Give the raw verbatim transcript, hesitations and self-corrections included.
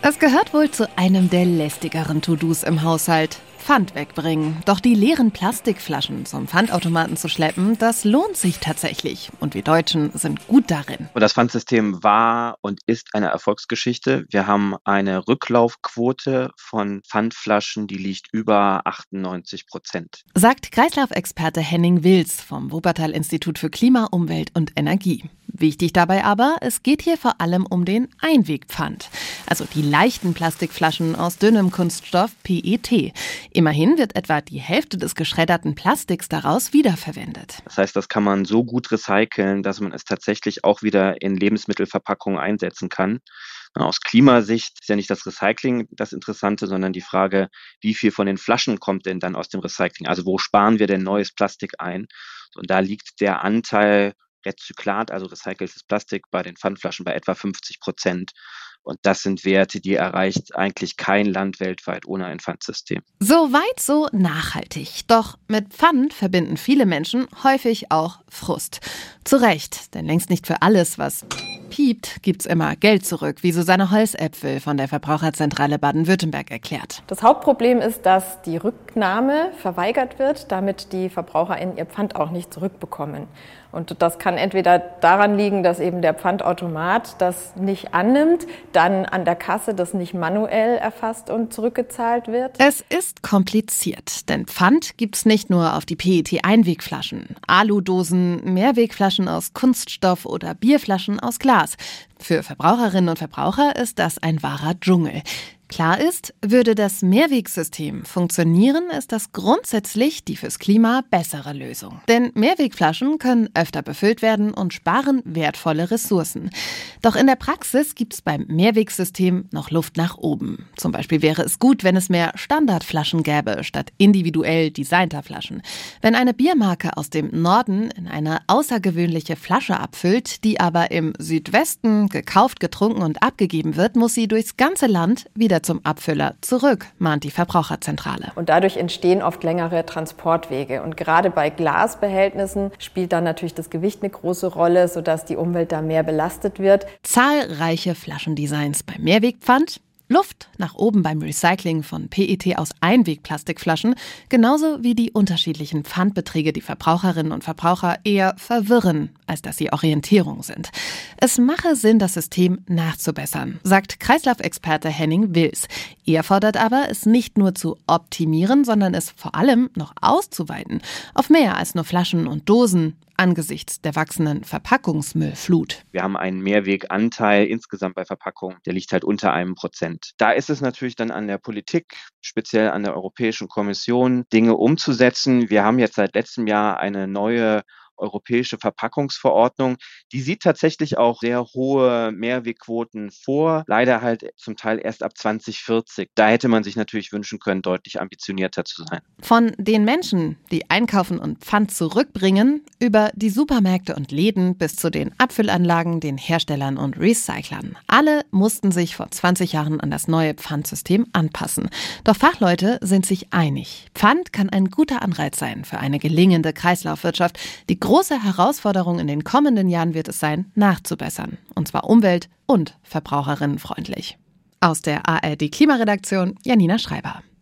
Es gehört wohl zu einem der lästigeren To-Dos im Haushalt. Pfand wegbringen. Doch die leeren Plastikflaschen zum Pfandautomaten zu schleppen, das lohnt sich tatsächlich. Und wir Deutschen sind gut darin. Und das Pfandsystem war und ist eine Erfolgsgeschichte. Wir haben eine Rücklaufquote von Pfandflaschen, die liegt über achtundneunzig Prozent. Sagt Kreislaufexperte Henning Wills vom Wuppertal-Institut für Klima, Umwelt und Energie. Wichtig dabei aber, es geht hier vor allem um den Einwegpfand. Also die leichten Plastikflaschen aus dünnem Kunststoff P E T. Immerhin wird etwa die Hälfte des geschredderten Plastiks daraus wiederverwendet. Das heißt, das kann man so gut recyceln, dass man es tatsächlich auch wieder in Lebensmittelverpackungen einsetzen kann. Aus Klimasicht ist ja nicht das Recycling das Interessante, sondern die Frage, wie viel von den Flaschen kommt denn dann aus dem Recycling? Also wo sparen wir denn neues Plastik ein? Und da liegt der Anteil Rezyklat, also recyceltes Plastik, bei den Pfandflaschen bei etwa fünfzig Prozent. Und das sind Werte, die erreicht eigentlich kein Land weltweit ohne ein Pfandsystem. So weit, so nachhaltig. Doch mit Pfand verbinden viele Menschen häufig auch Frust. Zu Recht, denn längst nicht für alles, was piept, gibt's immer Geld zurück, wie Susanne Holzäpfel von der Verbraucherzentrale Baden-Württemberg erklärt. Das Hauptproblem ist, dass die Rücknahme verweigert wird, damit die VerbraucherInnen ihr Pfand auch nicht zurückbekommen. Und das kann entweder daran liegen, dass eben der Pfandautomat das nicht annimmt, dann an der Kasse das nicht manuell erfasst und zurückgezahlt wird. Es ist kompliziert, denn Pfand gibt's nicht nur auf die P E T-Einwegflaschen, Aludosen, Mehrwegflaschen aus Kunststoff oder Bierflaschen aus Glas. Für Verbraucherinnen und Verbraucher ist das ein wahrer Dschungel. Klar ist, würde das Mehrwegsystem funktionieren, ist das grundsätzlich die fürs Klima bessere Lösung. Denn Mehrwegflaschen können öfter befüllt werden und sparen wertvolle Ressourcen. Doch in der Praxis gibt es beim Mehrwegsystem noch Luft nach oben. Zum Beispiel wäre es gut, wenn es mehr Standardflaschen gäbe, statt individuell designter Flaschen. Wenn eine Biermarke aus dem Norden in eine außergewöhnliche Flasche abfüllt, die aber im Südwesten gekauft, getrunken und abgegeben wird, muss sie durchs ganze Land wieder zum Abfüller zurück, mahnt die Verbraucherzentrale. Und dadurch entstehen oft längere Transportwege. Und gerade bei Glasbehältnissen spielt dann natürlich das Gewicht eine große Rolle, sodass die Umwelt da mehr belastet wird. Zahlreiche Flaschendesigns beim Mehrwegpfand, Luft nach oben beim Recycling von P E T aus Einwegplastikflaschen, genauso wie die unterschiedlichen Pfandbeträge die Verbraucherinnen und Verbraucher eher verwirren, als dass sie Orientierung sind. Es mache Sinn, das System nachzubessern, sagt Kreislaufexperte Henning Wills. Er fordert aber, es nicht nur zu optimieren, sondern es vor allem noch auszuweiten auf mehr als nur Flaschen und Dosen, angesichts der wachsenden Verpackungsmüllflut. Wir haben einen Mehrweganteil insgesamt bei Verpackungen, der liegt halt unter einem Prozent. Da ist es natürlich dann an der Politik, speziell an der Europäischen Kommission, Dinge umzusetzen. Wir haben jetzt seit letztem Jahr eine neue europäische Verpackungsverordnung. Die sieht tatsächlich auch sehr hohe Mehrwegquoten vor, leider halt zum Teil erst ab zwanzig vierzig. Da hätte man sich natürlich wünschen können, deutlich ambitionierter zu sein. Von den Menschen, die einkaufen und Pfand zurückbringen, über die Supermärkte und Läden bis zu den Abfüllanlagen, den Herstellern und Recyclern. Alle mussten sich vor zwanzig Jahren an das neue Pfandsystem anpassen. Doch Fachleute sind sich einig. Pfand kann ein guter Anreiz sein für eine gelingende Kreislaufwirtschaft. Die große Herausforderung in den kommenden Jahren wird es sein, nachzubessern. Und zwar umwelt- und verbraucherinnenfreundlich. Aus der A R D Klimaredaktion Janina Schreiber.